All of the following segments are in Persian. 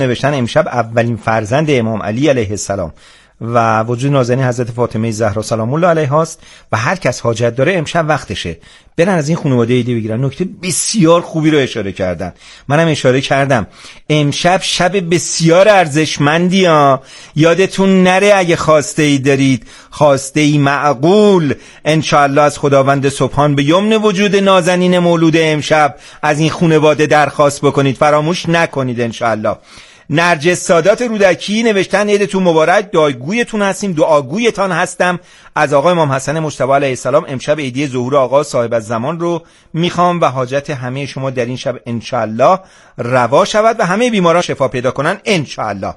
نوشتن امشب اولین فرزند امام علی علیه السلام و وجود نازنین حضرت فاطمه زهرا سلام الله علیها است و هر کس حاجت داره امشب وقتشه برن از این خانواده ایدی بگیرن. نکته بسیار خوبی رو اشاره کردن، منم اشاره کردم. امشب شب بسیار ارزشمندی ها، یادتون نره اگه خواسته ای دارید، خواسته ای معقول انشاءالله از خداوند سبحان به یمن وجود نازنین مولود امشب از این خانواده درخواست بکنید، فراموش نکنید انشاءالله. نرجس سادات رودکی نوشتن عیدتون مبارک، دعاگویتون هستیم، دعاگویتان هستم. از آقا امام حسن مجتبی علیه السلام امشب عیدی ظهور آقا صاحب الزمان رو میخوام و حاجت همه شما در این شب انشالله روا شود و همه بیماران شفا پیدا کنن انشالله.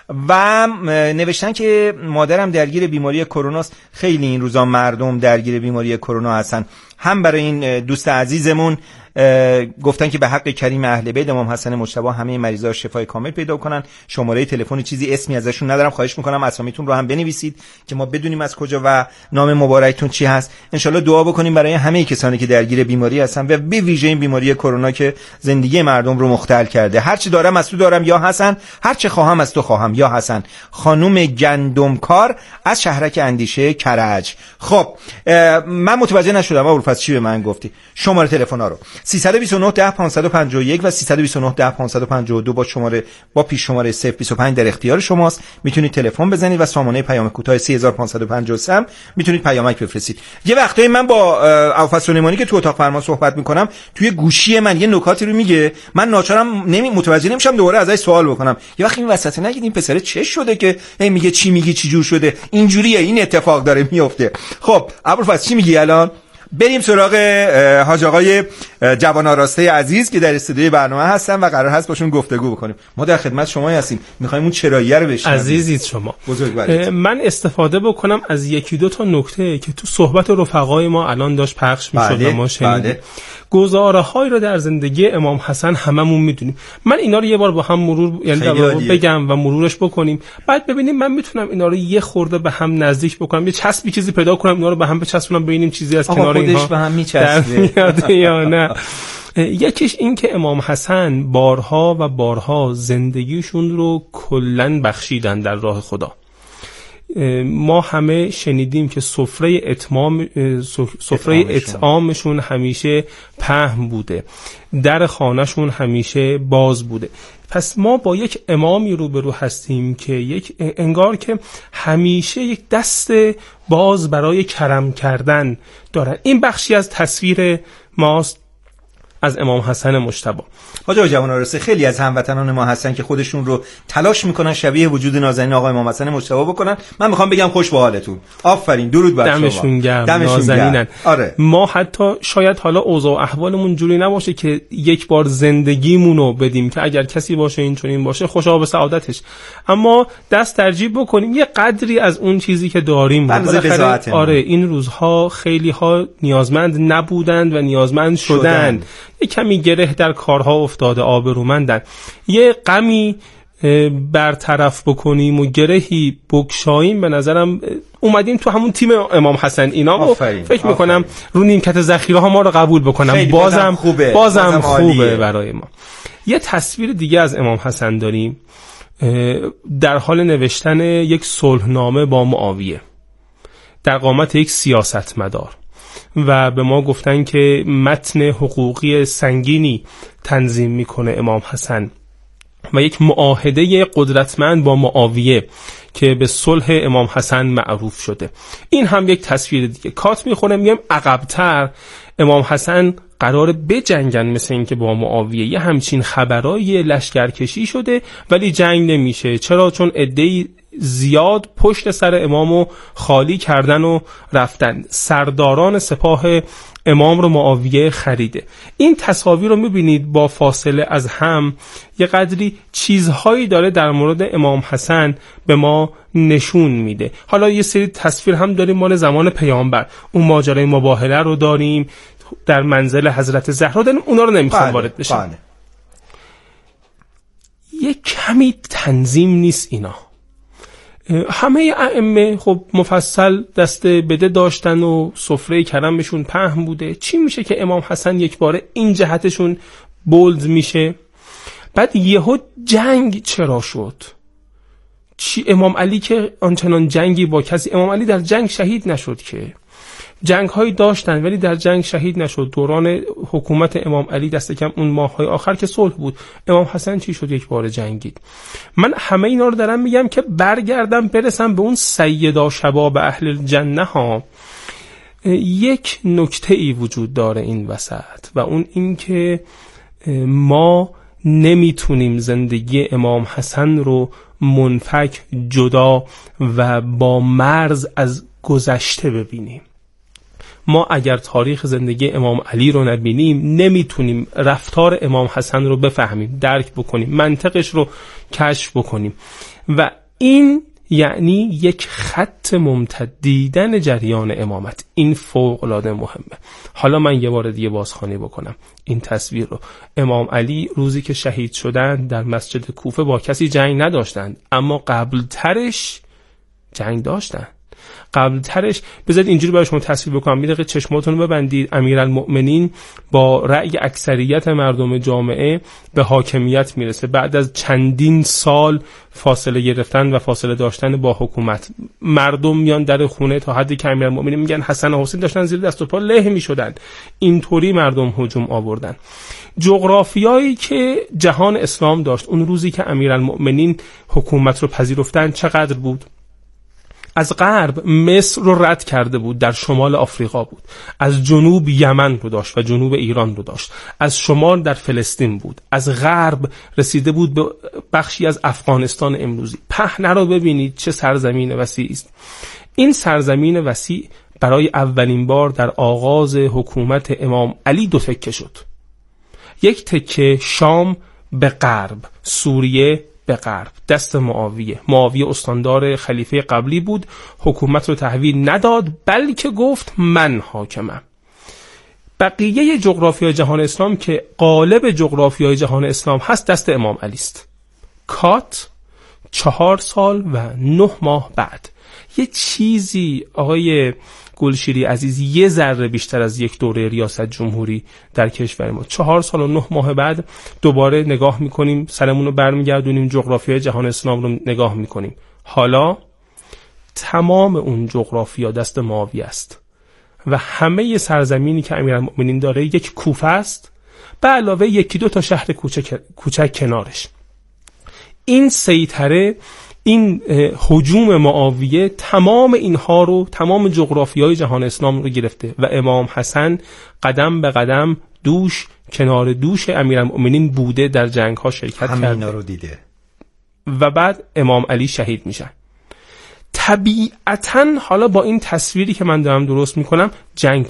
و نوشتن که مادرم درگیر بیماری کرونا است. خیلی این روزا مردم درگیر بیماری کرونا هستن. هم برای این دوست عزیزمون گفتن که به حق کریم اهل بیت امام حسن مجتبی همه مریضا شفای کامل پیدا کنن. شماره تلفن چیزی اسمی ازشون ندارم، خواهش میکنم اسامیتون رو هم بنویسید که ما بدونیم از کجا و نام مبارکتون چی هست. انشالله دعا بکنیم برای همه کسانی که درگیر بیماری هستن و به ویژه این بیماری کرونا که زندگی مردم رو مختل کرده. هر چی دارم از تو دارم یا حسن، هر چه خواهم از تو خواهم یا حسن. خانم گندمکار از شهرک اندیشه کرج. خب من متوجه نشدم ابوالفضل چی به من گفتی. شماره تلفن‌ها رو 329 10 551 و 329 10 552 با پیش شماره 025 در اختیار شماست. میتونید تلفن بزنید و سامانه پیام کوتاه 3553 هم میتونید پیامک بفرستید. یه وقتایی من با ابوالفضل سلیمانی که تو اتاق فرمان صحبت میکنم توی گوشی من یه نکاتی رو میگه، من ناچارم متوجه نمیشم دوباره ازش سوال بکنم. یه وقتی این وسط نگید این پسره چه شده که میگه چی میگی چی جور شده، اینجوریه، این اتفاق داره میفته. خب ابوالفضل چی میگی الان؟ بریم سراغ حاج آقای جوان آراسته عزیز که در استودیوی برنامه هستن و قرار هست باشون گفتگو بکنیم. ما در خدمت شما هستیم، میخوایم اون چراییه رو بشنویم. عزیزید شما بزرگوارید. من استفاده بکنم از یکی دو تا نکته که تو صحبت رفقای ما الان داشت پخش میشد و ما شنیدیم. گزاره‌هایی رو در زندگی امام حسن هممون میدونیم. من اینا رو یه بار با هم مرور بگم و مرورش بکنیم، بعد ببینیم من میتونم اینا رو یه خورده به هم نزدیک بکنم، یه چسبی چیزی پیدا کنم اینا رو به هم بچسبونم، ببینیم چیزی از کنار اینها به هم میچسبه یا نه. یکیش این که امام حسن بارها و بارها زندگیشون رو کلاً بخشیدن در راه خدا. ما همه شنیدیم که سفره اطعامشون همیشه پهن بوده، در خانهشون همیشه باز بوده. پس ما با یک امامی روبرو هستیم که انگار که همیشه یک دست باز برای کرم کردن دارن. این بخشی از تصویر ماست از امام حسن مجتبی. حاج جوان آراسته، خیلی از هموطنان ما هستن که خودشون رو تلاش میکنن شبیه وجود نازنین آقای امام حسن مجتبی بکنن. من میخوام بگم خوش به حالتون، آفرین، درود بر شما، دمشون گرم، نازنینن. آره. ما حتی شاید حالا اوضاع و احوالمون جوری نباشه که یک بار زندگیمونو بدیم که اگر کسی باشه این چنین باشه خوشا به سعادتش، اما دست ترجیب بکنیم یه قدری از اون چیزی که داریم. آره، این روزها خیلی ها نیازمند نبودند و نیازمند شدن. یه کمی گره در کارها افتاده، آبرومندن. یه غمی برطرف بکنیم و گرهی بکشاییم، به نظرم اومدیم تو همون تیم امام حسن اینا و فکر میکنم رو نیمکت ذخیره ها ما رو قبول بکنم. بازم خوبه برای ما. یه تصویر دیگه از امام حسن داریم در حال نوشتن یک صلحنامه با معاویه در قامت یک سیاستمدار و به ما گفتن که متن حقوقی سنگینی تنظیم میکنه امام حسن و یک معاهده قدرتمند با معاویه که به صلح امام حسن معروف شده. این هم یک تصویر دیگه. کات میخونه میگم عقب‌تر امام حسن قراره بجنگن، مثل این که با معاویه یه همچین خبرای لشکرکشی شده ولی جنگ نمیشه. چرا؟ چون عده‌ای زیاد پشت سر امامو خالی کردن و رفتن. سرداران سپاه امام رو معاویه خریده. این تصاویر رو میبینید با فاصله از هم یه قدری چیزهایی داره در مورد امام حسن به ما نشون میده. حالا یه سری تصویر هم داریم مال زمان پیامبر، اون ماجرای مباهله رو داریم، در منزل حضرت زهرا داریم، اونا رو نمیخوام وارد بشم. یه کمی تنظیم نیست اینا. همه ائمه خب مفصل دست بده داشتن و سفره کرمشون پهن بوده. چی میشه که امام حسن یک باره این جهتشون بولد میشه؟ بعد یهو جنگ چرا شد؟ چی امام علی که آنچنان جنگی با کسی، امام علی در جنگ شهید نشد که، جنگ هایی داشتن ولی در جنگ شهید نشد. دوران حکومت امام علی دست کم اون ماه‌های آخر که صلح بود. امام حسن چی شد؟ یک بار جنگید. من همه اینا رو دارم میگم که برگردم برسم به اون سیدا شباب اهل الجنه ها. یک نکته ای وجود داره این وسط و اون این که ما نمیتونیم زندگی امام حسن رو منفک، جدا و با مرز از گذشته ببینیم. ما اگر تاریخ زندگی امام علی رو نبینیم نمیتونیم رفتار امام حسن رو بفهمیم، درک بکنیم، منطقش رو کشف بکنیم و این یعنی یک خط ممتد دیدن جریان امامت. این فوق العاده مهمه. حالا من یه بار دیگه بازخوانی بکنم این تصویر رو. امام علی روزی که شهید شدن در مسجد کوفه با کسی جنگ نداشتند، اما قبل ترش جنگ داشتن. قبل ترش بذارید اینجوری برای شما تصویر بکنم، یه دقیقه چشماتون رو ببندید. امیرالمؤمنین با رأی اکثریت مردم جامعه به حاکمیت میرسه بعد از چندین سال فاصله گرفتن و فاصله داشتن با حکومت. مردم میان در خونه تا حدی که امیرالمؤمنین میگن حسن و حسین داشتن زیر دست و پا له میشدن. اینطوری مردم هجوم آوردن. جغرافیایی که جهان اسلام داشت اون روزی که امیرالمؤمنین حکومت رو پذیرفتن چقدر بود؟ از غرب مصر رو رد کرده بود، در شمال آفریقا بود. از جنوب یمن رو داشت و جنوب ایران رو داشت. از شمال در فلسطین بود. از غرب رسیده بود به بخشی از افغانستان امروزی. پهنه رو ببینید چه سرزمین وسیعی است. این سرزمین وسیع برای اولین بار در آغاز حکومت امام علی دو تکه شد. یک تکه شام به غرب، سوریه به غرب، دست معاویه استاندار خلیفه قبلی بود. حکومت رو تحویل نداد بلکه گفت من حاکمم. بقیه جغرافیای جهان اسلام که قالب جغرافیای جهان اسلام هست دست امام علی است. کات 4 سال و 9 ماه بعد. یه چیزی آقای گلشیری عزیز یه ذره بیشتر از یک دوره ریاست جمهوری در کشور ما. 4 سال و 9 ماه بعد دوباره نگاه میکنیم، سرمون رو برمیگردونیم، جغرافیای جهان اسلام رو نگاه میکنیم. حالا تمام اون جغرافیا دست معاویه است و همه سرزمینی که امیرالمؤمنین داره یک کوفه است به علاوه 1-2 تا شهر کوچک کنارش. این سیطره، این هجوم معاویه تمام اینها رو، تمام جغرافیای جهان اسلام رو گرفته و امام حسن قدم به قدم کنار دوش امیرالمؤمنین بوده، در جنگ ها شرکت کرده، همینا رو دیده و بعد امام علی شهید میشن. طبیعتاً حالا با این تصویری که من دارم درست میکنم جنگ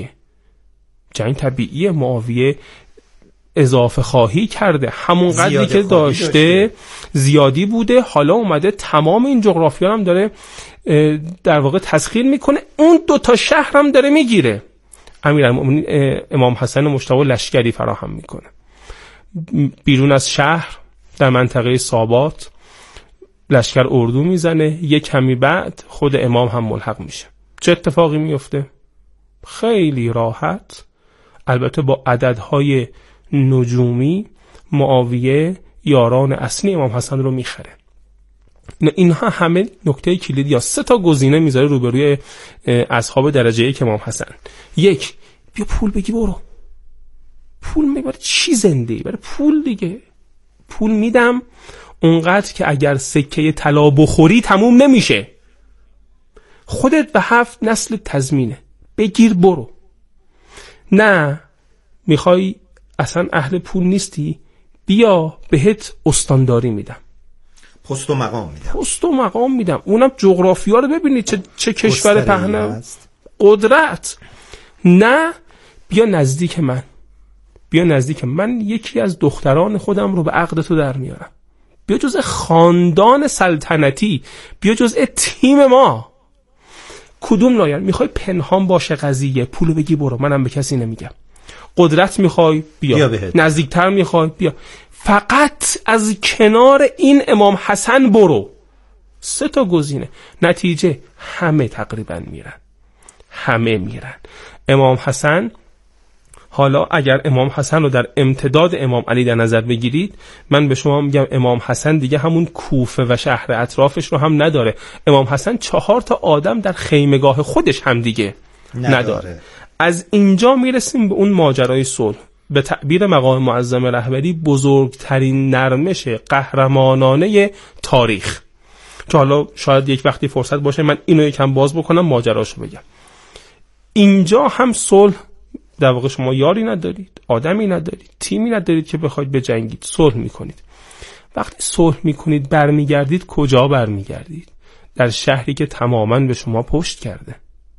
طبیعیه. معاویه اضافه خواهی کرده، همون قدری که داشته زیادی بوده. حالا اومده تمام این جغرافیا هم داره در واقع تسخیر میکنه. اون 2 تا شهر هم داره میگیره. امیرالمؤمنین امام حسن مجتبی لشکری فراهم میکنه بیرون از شهر در منطقه سابات، لشکر اردو میزنه. یک کمی بعد خود امام هم ملحق میشه. چه اتفاقی میفته؟ خیلی راحت، البته با عددهای نجومی، معاویه یاران اصلی امام حسن رو میخره. اینها همه نکته کلیدی یا 3 تا گزینه میذاره روبروی اصحاب درجه 1 امام حسن. 1، بیا پول بگی برو. پول میبره چی زنده ای؟ برای پول دیگه. پول میدم اونقدر که اگر سکه طلا بخوری تموم نمیشه. خودت و 7 نسل تضمینه. بگیر برو. نه میخوای اصلا اهل پول نیستی، بیا بهت استانداری میدم، پست و مقام میدم. اونم جغرافیا رو ببینید چه کشور پهنه، قدرت. نه بیا نزدیک من، یکی از دختران خودم رو به عقد تو در میارم، بیا جزء خاندان سلطنتی، بیا جزء تیم ما. کدوم لایر؟ میخوای پنهان باشه قضیه، پولو بگی برو، منم به کسی نمیگم. قدرت میخوای بیا نزدیکتر میخوای بیا، فقط از کنار این امام حسن برو. 3 تا گزینه. نتیجه همه تقریبا میرن. امام حسن حالا اگر امام حسن رو در امتداد امام علی در نظر بگیرید، من به شما میگم امام حسن دیگه همون کوفه و شهر اطرافش رو هم نداره. امام حسن 4 آدم در خیمگاه خودش هم دیگه نداره. از اینجا میرسیم به اون ماجرای صلح. به تعبیر مقام معظم رهبری بزرگترین نرمش قهرمانانه تاریخ، که حالا شاید یک وقتی فرصت باشه من اینو یکم باز بکنم، ماجراشو بگم. اینجا هم صلح، در واقع شما یاری ندارید، آدمی ندارید، تیمی ندارید که بخواید بجنگید، صلح میکنید. وقتی صلح میکنید برمیگردید کجا برمیگردید؟ در شهری که تماما به شما پشت کرده.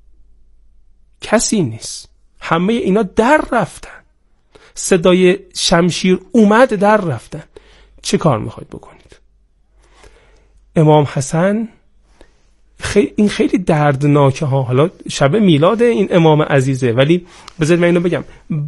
کسی نیست، همه اینا در رفتن، صدای شمشیر اومد در رفتن. چه کار میخواید بکنید؟ امام حسن این خیلی دردناکه ها. حالا شب میلاد این امام عزیزه، ولی بذارید من اینو بگم،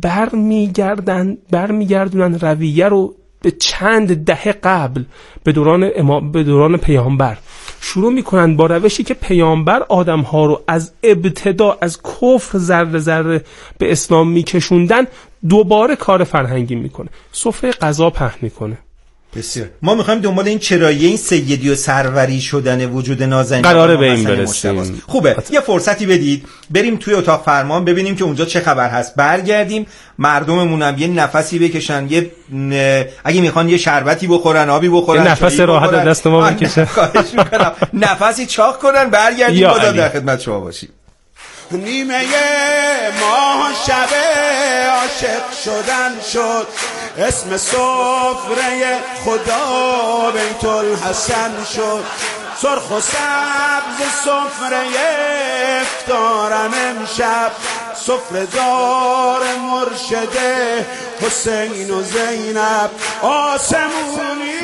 برمیگردونن رویه رو به چند دهه قبل، به دوران پیامبر. شروع میکنن با روشی که پیامبر آدمها رو از ابتدا از کفر ذره ذره به اسلام میکشوندن، دوباره کار فرهنگی میکنه، سفره غذا پهن میکنه. بسیار. ما میخوایم دنبال این چرایی این سیدی و سروری شدن وجود نازنین قراره به این برسیم. خوبه یه فرصتی بدید بریم توی اتاق فرمان ببینیم که اونجا چه خبر هست، برگردیم مردممون هم یه نفسی بکشن، یه اگه میخوان یه شربتی بخورن، آبی بخورن، یه نفس راحت از دست ما بکشن، نفسی چاق کنن، برگردیم باز در خدمت شما باشیم. نیمه ماه شب عاشق شدن شد، اسم سفره خدا بیت الحسن شد، سرخ و سبز سفره افطارم امشب، سفره دار مرشد حسین و زینب، آسمونی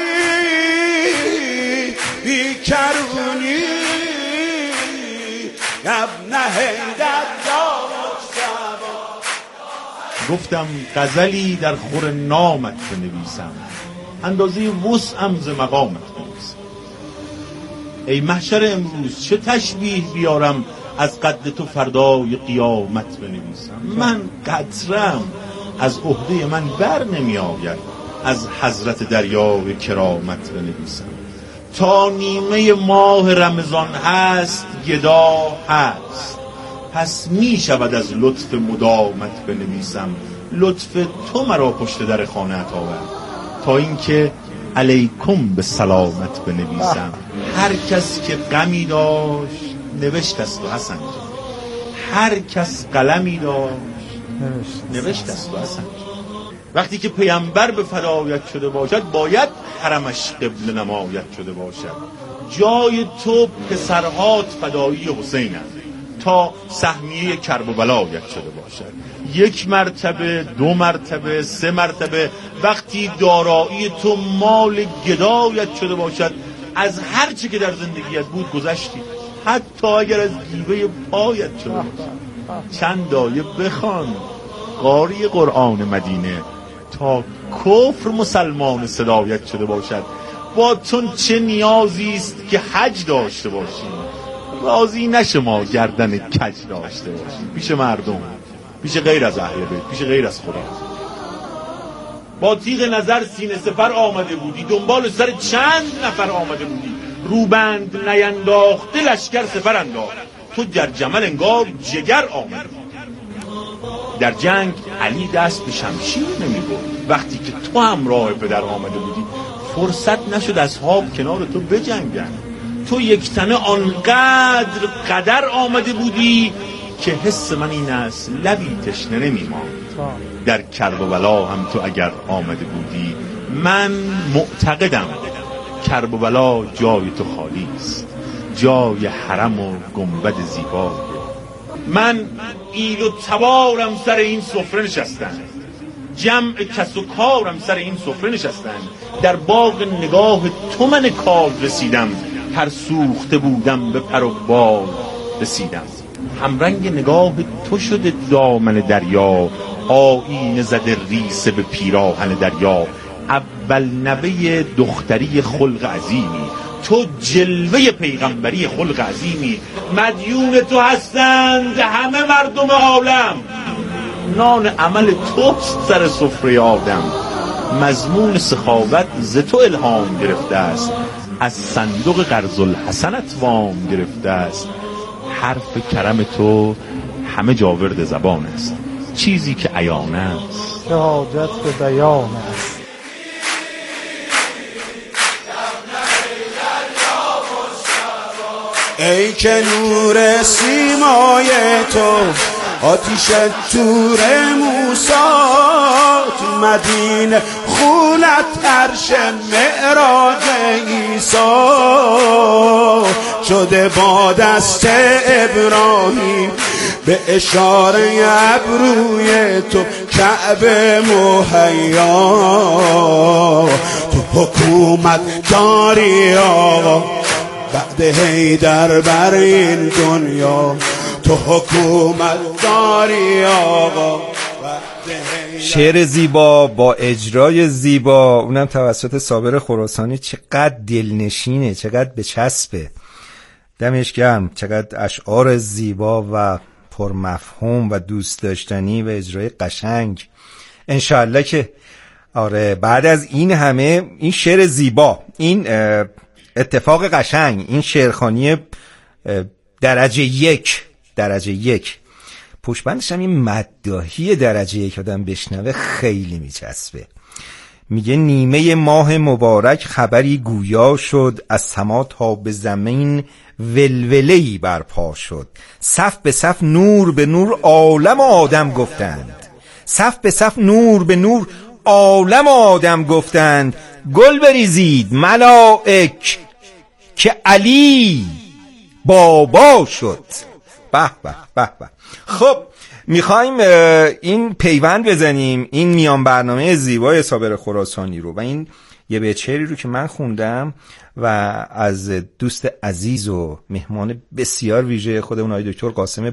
بیکرونی ابن حیدر گفتم غزلی در خور نامت بنویسم، اندازه وسعم ز مقامت بنویسم. ای محشر امروز چه تشبیه بیارم از قد تو فردای قیامت بنویسم. من قطرم از عهده من بر نمی آید از حضرت دریای کرامت بنویسم. تا نیمه ماه رمضان هست گدا هست، پس می شود از لطف مدامت بنویسم. لطف تو مرا پشت در خانه‌ات آورد تا اینکه علیکم به سلامت بنویسم. هر کس که غمی داشت نوشت است و حسن جان، هر کس قلمی داشت نوشت است و حسن جان. وقتی که پیامبر به فدایت شده باشد باید حرمش قبله نمایت شده باشد. جای تو پسرهات فدایی حسینند تا سهمیه کرب و بلایت شده باشد. 1 مرتبه، 2 مرتبه، 3 مرتبه وقتی دارایی تو مال گدایت شده باشد، از هر چی که در زندگیت بود گذشتی، حتی اگر از گیوه پایت شده باشد. چند آیه بخوان قاری قرآن مدینه تا کفر مسلمان صدایت شده باشد. با تو چه نیازی است که حج داشته باشیم، راضی نشه ما گردن کج داشته باشیم پیش مردم، پیش غیر از اهل بیت، پیش غیر از خدا. با تیغ نظر سینه سپر آمده بودی، دنبال سر چند نفر آمده بودی، روبند نینداخته لشکر سپر انداخت، تو در جمل انگار جگر آمده. در جنگ علی دست به شمشیر نمی برد، وقتی که تو همراه پدر آمده بودی فرصت نشد اصحاب کنار تو بجنگن. تو یک تنه آنقدر قدر آمده بودی که حس من این است لبی تشنه نمی ماند. در کربلا هم تو اگر آمده بودی، من معتقدم کربلا جای تو خالی است، جای حرم و گنبد زیبا. من ایل و تبارم سر این سفره نشستن، جمع کس و کارم سر این سفره نشستن، در باغ نگاه تو من کار رسیدم، هر سوخته بودم به پر و بال رسیدم. همرنگ نگاه تو شده دامن دریا، آیین زده ریسه به پیراهن دریا. اول نوه دختری خلق عظیمی، تو جلوه پیغمبری خلق عظیمی. مدیون تو هستند همه مردم عالم، نان عمل توست سر سفره آدم. مضمون سخاوت ز تو الهام گرفته است، از صندوق قرض الحسنت وام گرفته است. حرف کرم تو همه جاورد زبان است، چیزی که عیان است چه حاجت به بیان است. ای که نور سیمای تو آتیش تور موسی، تو مدینه خونت عرش معراج عیسی، شده با دست ابراهیم به اشاره ابروی تو کعبه مهیا. تو حکومت داری آقا بعد حیدر بر این دنیا، تو حکومت داری آقا. شعر زیبا با اجرای زیبا، اونم توسط صابر خراسانی، چقدر دلنشینه، چقدر بچسبه، دمش گرم. چقدر اشعار زیبا و پرمفهوم و دوست داشتنی و اجرای قشنگ. انشالله که آره بعد از این همه این شعر زیبا، این اتفاق قشنگ، این شعرخوانی درجه یک، پشتبندش هم این مداحی درجه یک آدم بشنوه خیلی میچسبه. میگه نیمه ماه مبارک خبری گویا شد، از سما تا به زمین ولوله‌ای برپا شد. صف به صف نور به نور عالم آدم گفتند، صف به صف نور به نور عالم آدم گفتند. گل بریزید ملائک که علی بابا شد. به به به به. خب میخوایم این پیوند بزنیم این میان برنامه زیبای صابر خراسانی رو و این یه بیت شعری رو که من خوندم و از دوست عزیز و مهمان بسیار ویژه خودمون آقای دکتر قاسم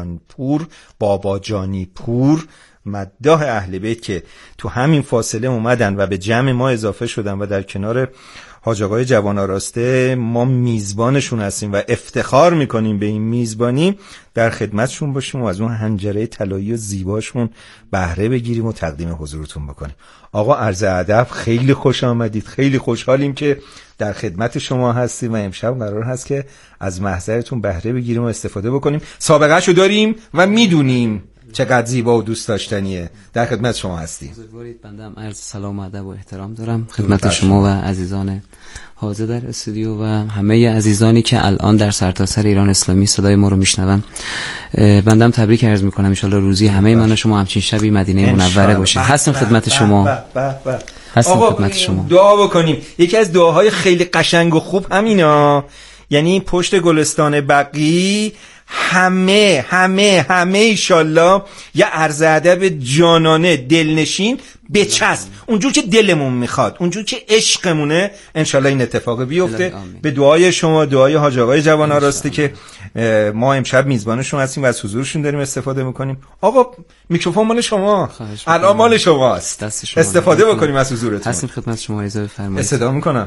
باباجانی پور مداح اهل بیت که تو همین فاصله اومدن و به جمع ما اضافه شدن و در کنار حاج آقای جوان آراسته ما میزبانشون هستیم و افتخار میکنیم به این میزبانی، در خدمتشون باشیم و از اون حنجره طلایی و زیباشون بهره بگیریم و تقدیم حضورتون بکنیم. آقا عرض ادب، خیلی خوش آمدید، خیلی خوشحالیم که در خدمت شما هستیم و امشب قرار هست که از محضرتون بهره بگیریم و استفاده بکنیم. سابقه‌شو داریم و میدونیم چقدر زیبا و دوست داشتنیه. در خدمت شما هستیم. بزرگوارید، بنده هم عرض سلام و ادب و احترام دارم خدمت شما و عزیزان حاضر در استودیو و همه عزیزانی که الان در سرتاسر ایران اسلامی صدای ما رو میشنون. بنده هم تبریک عرض میکنم، ان شاءالله روزی همه من و شما همچین شبی مدینه منوره باشه. هستم خدمت شما. هستم خدمت شما. دعا بکنیم. یکی از دعاهای خیلی قشنگ و خوب همینا، یعنی پشت گلستان بقی همه ایشالله یه عرض ادب جانانه دلنشین بچسب، اونجور که دلمون میخواد، اونجور که عشقمونه، انشالله این اتفاق بیفته. به دعای شما، دعای حاج آقای جوان آراسته که ما امشب میزبانشون هستیم و از حضورشون داریم استفاده میکنیم. آقا میکروفون مال شما، الان مال شماست، استفاده بکنیم از حضورتون. هستیم خدمت شما، اجازه بفرمایید. صدا میکنم.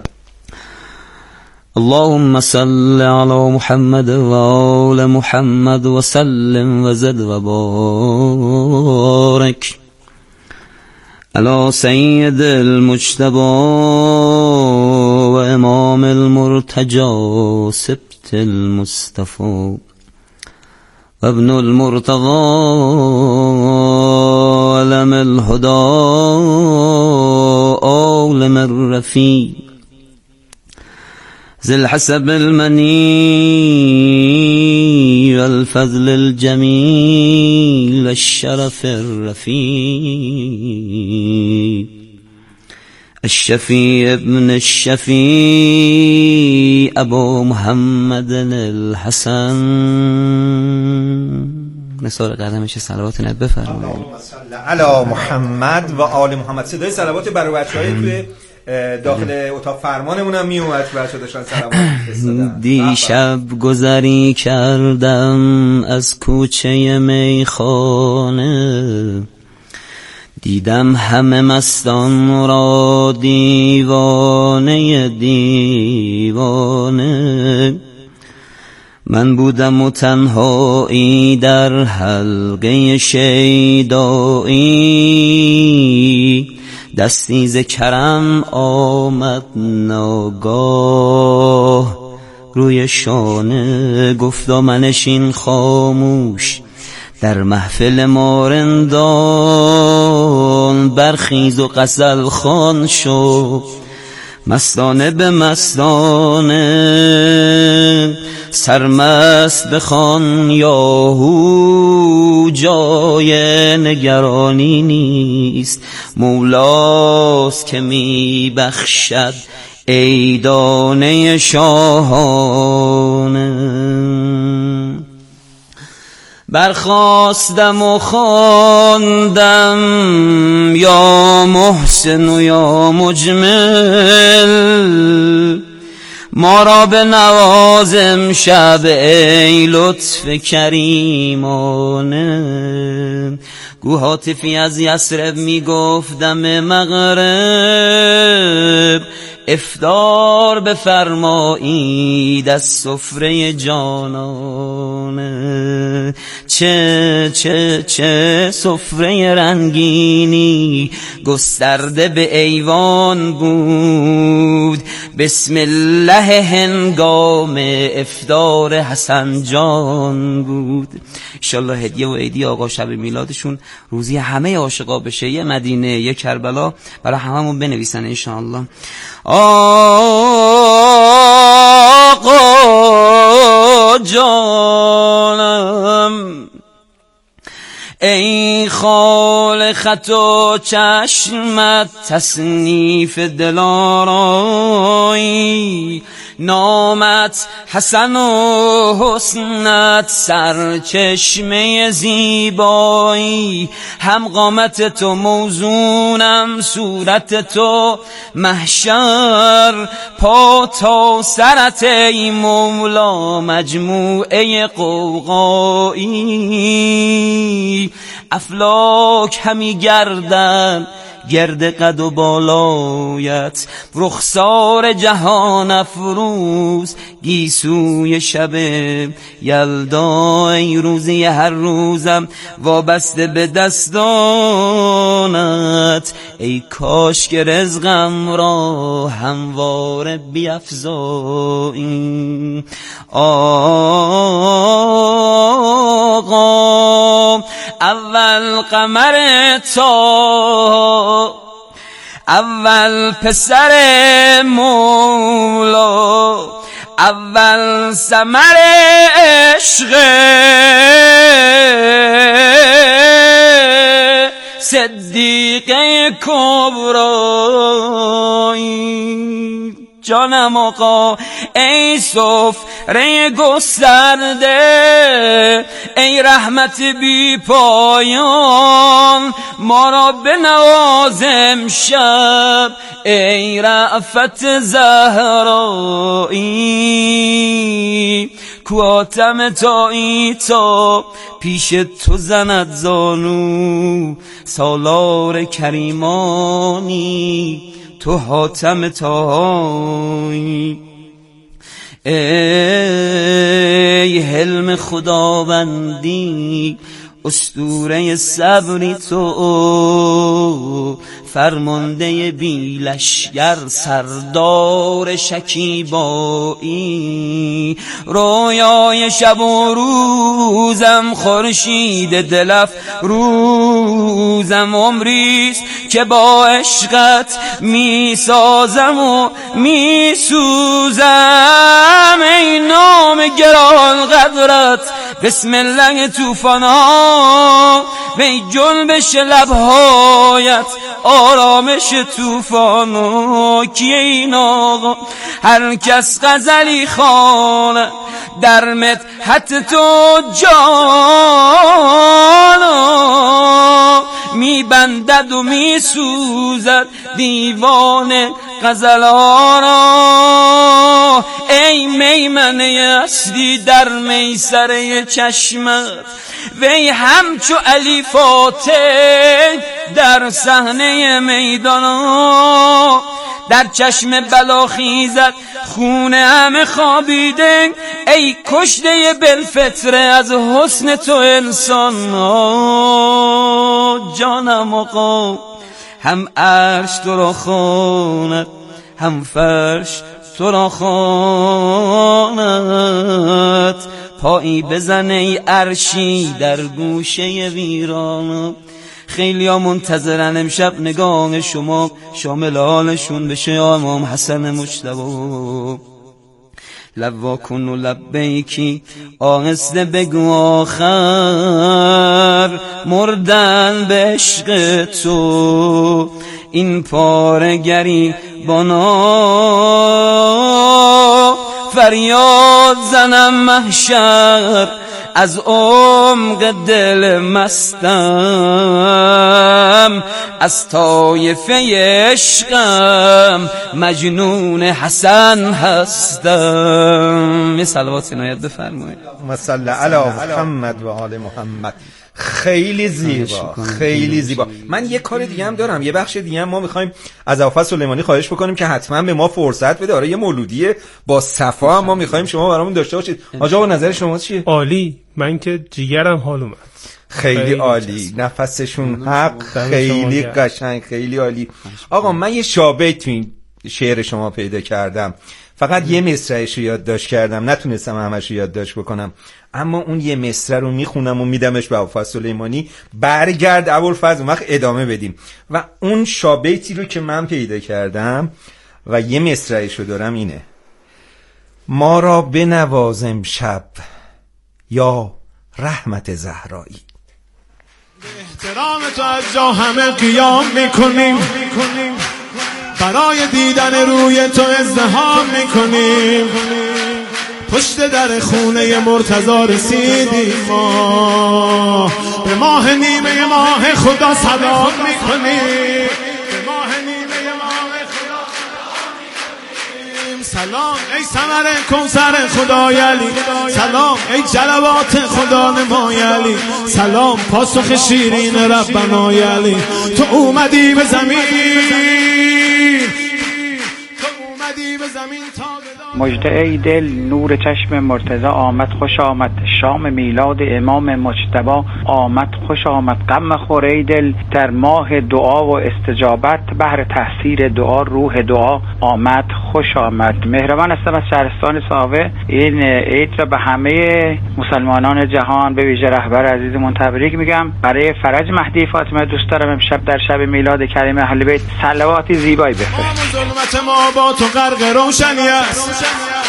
اللهم صل على محمد و آل محمد و سلم و زد و بارک على سید المجتبی و امام المرتجى سبت المصطفى و ابن المرتضى علم الهدى عالم الرفیع ذي الحسب المني والفضل الجميل الشرف الرفيع الشفيع ابن الشفيع أبو محمد الحسن. نثار قدمش صلوات نبی بفرمایید. اللهم صل علی محمد و آل محمد. صدای صلوات برای بچه‌های توی داخل اتاق فرمانمون هم میومد، بچه داشتن سلام فرستادن. دیشب گذری کردم از کوچه میخانه، دیدم همه مستان را دیوانه دیوانه، من بودم و تنهایی در حلقه شیدایی، دستی ز کرم آمد ناگاه، روی شانه گفتا منشین خاموش، در محفل ما رندان برخیز و غزل خوان شو، مستانه به مستانه سرمست بخوان یاهو، جای نگرانی نیست، مولاست که می بخشد ای دانه شاهانه. برخاستم و خواندم یا محسن و یا مجمل، ما را به نواز امشب ای لطف کریمانه. گو هاتفی از یثرب می گفت دم مغرب، افطار بفرمایید از سفره جانانه. چه چه چه سفره رنگینی گسترده به ایوان بود، بسم الله هنگام افطار حسن جان بود. انشالله هدیه و عیدی آقا شب میلادشون روزی همه عاشقا بشه، یه مدینه یه کربلا برای هممون بنویسن انشالله. آقا جانم ای خال خط و چشمت تصنیف دلارایی، نامت حسن و حسنت سرچشمه زیبایی، هم قامت تو موزونم صورت تو محشر، پا تا سرت ای مولا مجموعه قوقایی، افلاک همی گردن گرد قد و بالایت، رخسار جهان افروز گیسوی شب یلدا، ای روزی هر روزم وابسته به دستانت، ای کاش که رزقم را همواره بیفزایی. آقا اول قمر تا اول پسر مولا، اول ثمر عشق صدیقه کبرایی. جانم آقا ای سفره گسترده، ای رحمت بی پایان، ما را بنواز امشب ای رأفت زهرایی. کواتم تایی تا پیش تو زند زانو، سالار کریمانی تو حاتم تایی. ای حلم خداوندی اسطوره صبری تو، فرمانده بی لشگر سردار شکیبایی. رویای شب و روزم خورشید دلف روزم، عمریست که با عشقت می سازم و می سوزم. ای نام گران قدرت بسم الله توفانا، وی جنبش لبهایت آرامش توفانا. کیه این آقا هر کس غزلی خوانه در مدحت تو جانا، می بندد و می سوزد دیوان غزلارا. ای میمنه اصلی در میسره چشمت، وی همچو علی فاتح در صحنه میدان، در چشم بلا خیزد خون همه خوابیده، ای کشته بالفطره از حسن تو انسان. جانم آقا هم عرش تو را خواند، هم فرش تو را خواند، پایی بزن ای عرشی در گوشه ویران. خیلی ها منتظرن امشب نگاه شما شامل حالشون بشه امام حسن مجتبی. لوا کن و لبیکی آهسته بگو آخر، مردن به عشق تو این پاره گریبانا. فریاد زنم محشر از عمق دل مستم، از طایفه عشقم مجنون حسن هستم. یه صلوات عنایت بفرمایید. صلی علی محمد و آل محمد. خیلی زیبا، خیلی زیبا. من یه کار دیگه هم دارم، یه بخش دیگه هم ما میخوایم از آفت سلیمانی خواهش بکنیم که حتما به ما فرصت بده. آره یه مولودی با صفا هم ما میخوایم شما برامون داشته باشید. حاج آقا نظر شما چیه؟ عالی، من که جیگرم حال اومد. خیلی عالی، نفسشون حق، خیلی قشنگ، خیلی عالی. آقا من یه شابیت تو این شعر شما پیدا کردم، فقط یه مصرعش رو یادداشت کردم، نتونستم همش رو یادداشت بکنم، اما اون یه مصرع رو میخونم و میدمش به آفت سلیمانی. برگرد ابوالفضل اون وقت ادامه بدیم. و اون شابیتی رو که من پیدا کردم و یه مصرعش رو دارم اینه: ما را بنوازم شب یا رحمت زهرایی. به احترام تو از جا همه قیام میکنیم، برای دیدن روی تو ازدحام میکنیم، پشت در خونه مرتضی رسیدیم ما، به ماه نیمه ماه خدا سلام میکنیم، به ماه نیمه ماه خدا سلام میکنیم. سلام ای ثمر کوثر خدای علی، سلام ای جلوات خدا نمای علی، سلام پاسخ شیرین ربنای علی. تو اومدی به زمین، مژده ای دل نور چشم مرتضی آمد، خوش آمد شام میلاد امام مجتبی آمد، خوش آمد غم خور ای دل در ماه دعا و استجابت، بهر تحصیل دعا روح دعا آمد، خوش آمد. مهربان هستم از شهرستان ساوه. این عید را به همه مسلمانان جهان به ویژه رهبر عزیزمون تبریک میگم. برای فرج مهدی فاطمه دوست دارم امشب در شب میلاد کریم اهل بیت صلواتی زیبایی بفرستید. ظلمت ما با تو غرق روشنی است،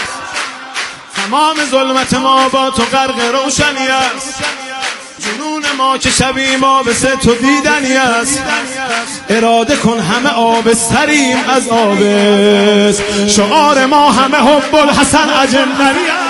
تمام ظلمت ما با تو غرق روشنی است، جنون ما که شبی ما به سه تو دیدنی است، اراده کن همه آبستریم از آبست، شعار ما همه حب الحسن اجندری است.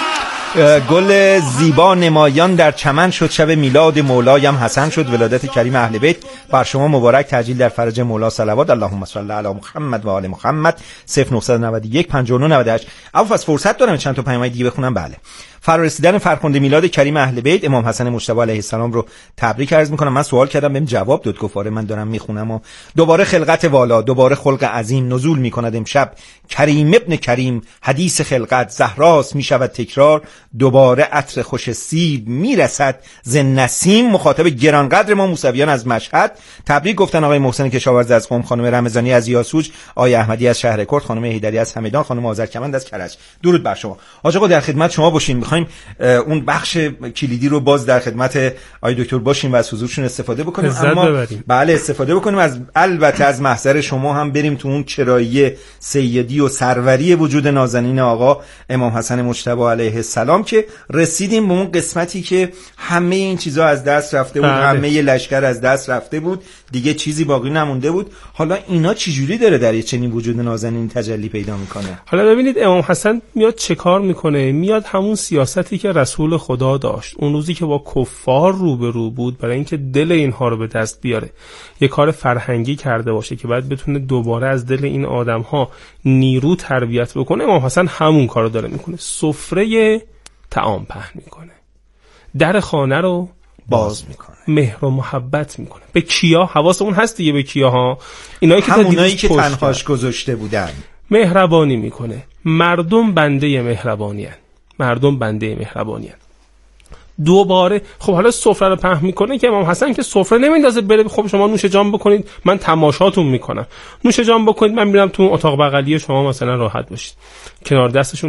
گل زیبا نمایان در چمن شد، شب میلاد مولایم حسن شد، ولادت کریم اهل بیت بر شما مبارک، تعجیل در فرج مولا صلوات. اللهم صل علی محمد و آل محمد. 0991 59 98. از فرصت دارم چند تا پیامک دیگه بخونم. بله، فرارسیدن فرخنده میلاد کریم اهل بیت امام حسن مجتبی علیه السلام رو تبریک عرض میکنم. من سوال کردم بهم جواب داد، گفت آره من دارم میخونم. و دوباره خلقت والا، دوباره خلق عظیم نزول میکند امشب، کریم ابن کریم حدیث خلقت، زهراست میشود تکرار، دوباره عطر خوش سیب میرسد ز نسیم. مخاطب گرانقدر ما موسویان از مشهد تبریک گفتن آقای محسن کشاورز از قم، خانم رمضانی از یاسوج، آقای احمدی از شهر کرد، خانم هیدری از همدان، خانم آذرکمند از کرج. درود بر شما. حاج آقا در خدمت شما باشیم. میخوایم اون بخش کلیدی رو باز در خدمت آقای دکتر باشیم و از حضورشون استفاده بکنیم، اما بله استفاده بکنیم از البته از محضر شما هم بریم تو اون چرایی سیدی و سروری وجود نازنین آقا امام حسن مجتبی علیه السلام که رسیدیم به اون قسمتی که همه این چیزا از دست رفته بود، همه لشکر از دست رفته بود، دیگه چیزی باقی نمونده بود. حالا اینا چجوری داره در یه چنین وجود نازنین تجلی پیدا میکنه؟ حالا ببینید امام حسن میاد چه کار میکنه. میاد همون سیاستی که رسول خدا داشت اون روزی که با کفار روبرو بود، برای اینکه دل اینها رو به دست بیاره، یه کار فرهنگی کرده باشه که بعد بتونه دوباره از دل این آدم‌ها نیرو تربیت بکنه. امام حسن همون کارو داره میکنه، سفره طعام پهن میکنه. در خانه رو باز میکنه، مهر و محبت میکنه. به کیا؟ حواسمون هست دیگه به کیاها، اینایی که همونایی که تنهاش گذاشته بودن. مهربانی میکنه. مردم بنده مهربانیان، مردم بنده مهربانیان. دوباره خب حالا سفره رو پهن میکنه که امام حسن که سفره نمیندازه بره خب شما نوش جان بکنید من تماشاتون میکنم، نوش جان بکنید من میرم تو اتاق بغلی شما مثلا راحت باشید، کنار دستشون